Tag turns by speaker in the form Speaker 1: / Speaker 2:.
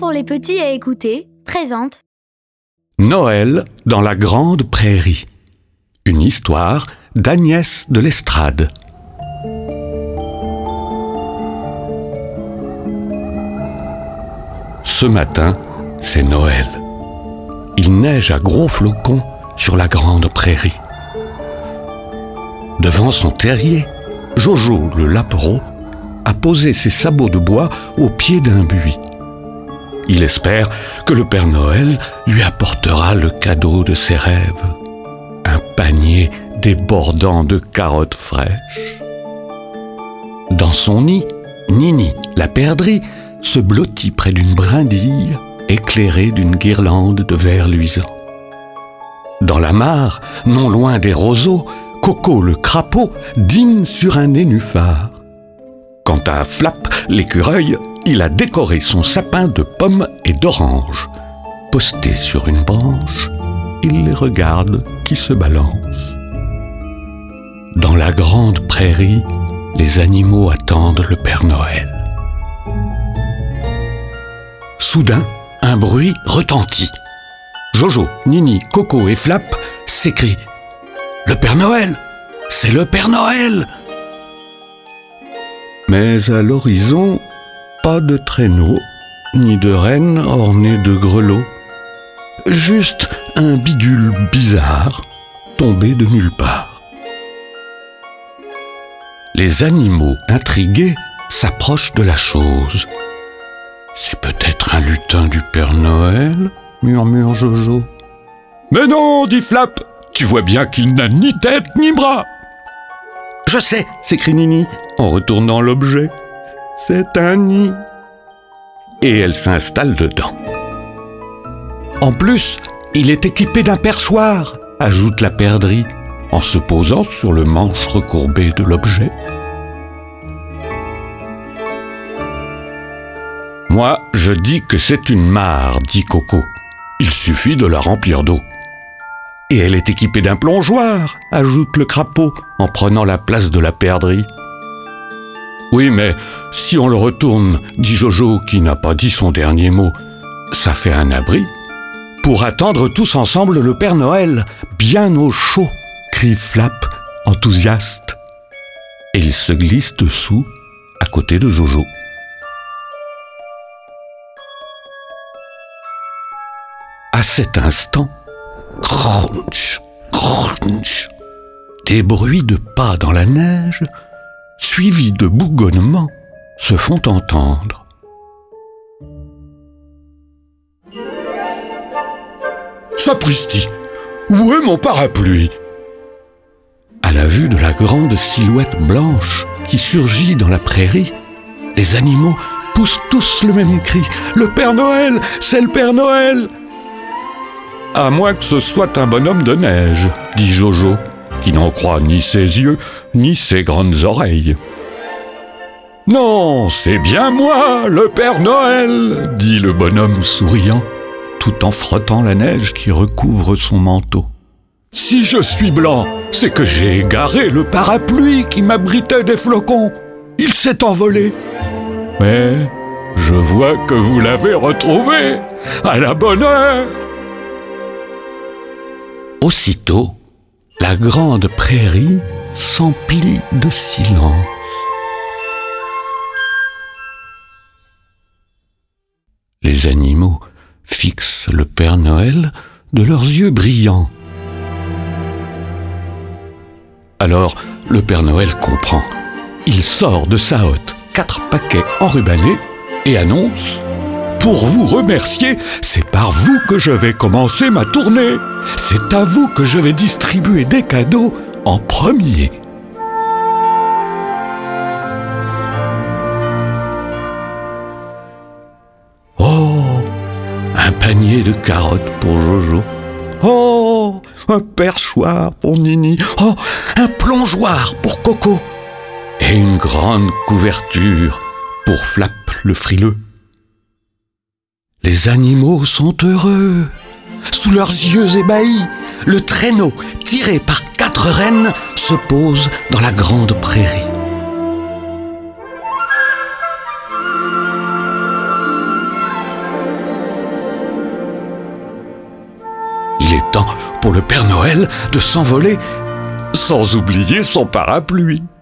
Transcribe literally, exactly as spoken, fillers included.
Speaker 1: pour les petits à écouter présente
Speaker 2: Noël dans la grande prairie. Une histoire d'Agnès de l'Estrade. Ce matin, c'est Noël. Il neige à gros flocons sur la grande prairie. Devant son terrier, Jojo, le lapereau, a posé ses sabots de bois au pied d'un buis. Il espère que le Père Noël lui apportera le cadeau de ses rêves, un panier débordant de carottes fraîches. Dans son nid, Nini, la perdrix, se blottit près d'une brindille éclairée d'une guirlande de verre luisant. Dans la mare, non loin des roseaux, Coco le crapaud dîne sur un nénuphar. Quant à Flap l'écureuil, il a décoré son sapin de pommes et d'oranges. Posté sur une branche, il les regarde qui se balancent. Dans la grande prairie, les animaux attendent le Père Noël. Soudain, un bruit retentit. Jojo, Nini, Coco et Flap s'écrient « Le Père Noël! C'est le Père Noël !» Mais à l'horizon, pas de traîneau, ni de reine ornée de grelots. Juste un bidule bizarre, tombé de nulle part. Les animaux intrigués s'approchent de la chose. « C'est peut-être un lutin du Père Noël ?» murmure Jojo. « Mais non, dit Flap, tu vois bien qu'il n'a ni tête ni bras !»« Je sais !» s'écrie Nini en retournant l'objet. « C'est un nid !» Et elle s'installe dedans. « En plus, il est équipé d'un perchoir !» ajoute la perdrix en se posant sur le manche recourbé de l'objet. « Moi, je dis que c'est une mare, dit Coco. Il suffit de la remplir d'eau. » « Et elle est équipée d'un plongeoir, ajoute le crapaud en prenant la place de la perdrix. « Oui, mais si on le retourne, dit Jojo qui n'a pas dit son dernier mot, ça fait un abri. Pour attendre tous ensemble le Père Noël, bien au chaud, crie Flap, enthousiaste. Et il se glisse dessous, à côté de Jojo. À cet instant, crunch, crunch, des bruits de pas dans la neige, suivis de bougonnements, se font entendre. Sapristi, où est mon parapluie ? À la vue de la grande silhouette blanche qui surgit dans la prairie, les animaux poussent tous le même cri. Le Père Noël, c'est le Père Noël ! À moins que ce soit un bonhomme de neige, dit Jojo, qui n'en croit ni ses yeux, ni ses grandes oreilles. Non, c'est bien moi, le Père Noël, dit le bonhomme souriant, tout en frottant la neige qui recouvre son manteau. Si je suis blanc, c'est que j'ai égaré le parapluie qui m'abritait des flocons. Il s'est envolé. Mais je vois que vous l'avez retrouvé, à la bonne heure. Aussitôt, la grande prairie s'emplit de silence. Les animaux fixent le Père Noël de leurs yeux brillants. Alors, le Père Noël comprend. Il sort de sa hotte quatre paquets enrubannés et annonce « Pour vous remercier, c'est par vous que je vais commencer ma tournée. C'est à vous que je vais distribuer des cadeaux en premier. » Oh, un panier de carottes pour Jojo. Oh, un perchoir pour Nini. Oh, un plongeoir pour Coco. Et une grande couverture pour Flap le frileux. Les animaux sont heureux. Sous leurs yeux ébahis, le traîneau, tiré par quatre rennes, se pose dans la grande prairie. Il est temps pour le Père Noël de s'envoler sans oublier son parapluie.